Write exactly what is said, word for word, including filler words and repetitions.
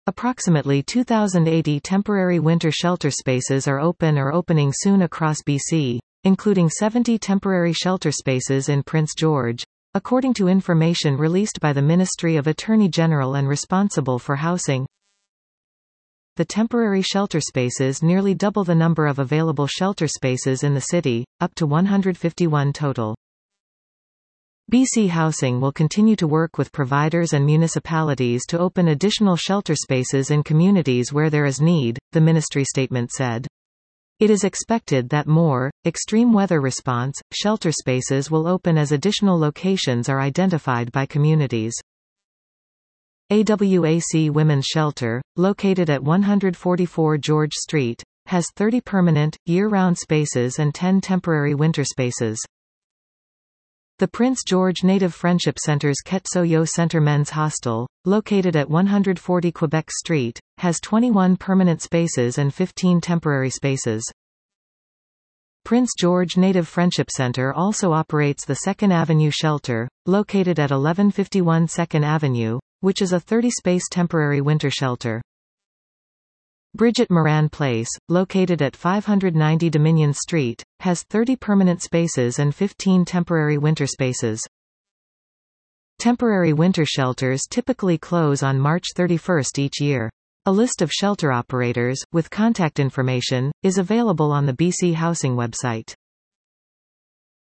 Approximately two thousand eighty temporary winter shelter spaces are open or opening soon across B C, including seventy temporary shelter spaces in Prince George, according to information released by the Ministry of Attorney General and responsible for housing. The temporary shelter spaces nearly double the number of available shelter spaces in the city, up to one hundred fifty-one total. B C Housing will continue to work with providers and municipalities to open additional shelter spaces in communities where there is need, the ministry statement said. It is expected that more, extreme weather response, shelter spaces will open as additional locations are identified by communities. A W A C Women's Shelter, located at one forty-four George Street, has thirty permanent, year-round spaces and ten temporary winter spaces. The Prince George Native Friendship Centre's Ketso-Yo Centre Men's Hostel, located at one forty Quebec Street, has twenty-one permanent spaces and fifteen temporary spaces. Prince George Native Friendship Centre also operates the Second Avenue Shelter, located at eleven fifty-one Second Avenue, which is a thirty-space temporary winter shelter. Bridget Moran Place, located at five ninety Dominion Street, has thirty permanent spaces and fifteen temporary winter spaces. Temporary winter shelters typically close on March thirty-first each year. A list of shelter operators, with contact information, is available on the B C Housing website.